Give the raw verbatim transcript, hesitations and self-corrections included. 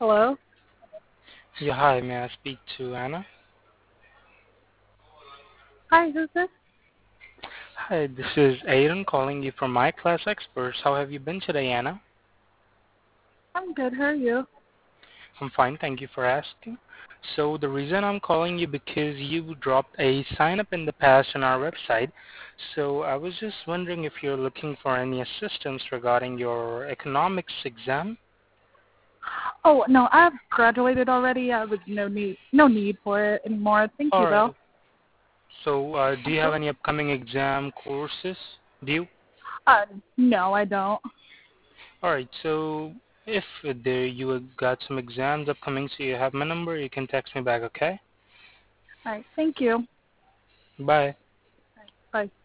Hello? Yeah, hi, may I speak to Anna? Hi, who's this? Hi, this is Aaron calling you from My Class Experts. How have you been today, Anna? I'm good. How are you? I'm fine, thank you for asking. So the reason I'm calling you because you dropped a sign up in the past on our website. So I was just wondering if you're looking for any assistance regarding your economics exam. Oh, no, I've graduated already. I was no need no need for it anymore. Thank you though. Alright. So uh, do you have any upcoming exam courses? Do you? Uh no, I don't. All right. So if there you have got some exams upcoming, so you have my number, you can text me back. Okay. All right, thank you. Bye. Bye.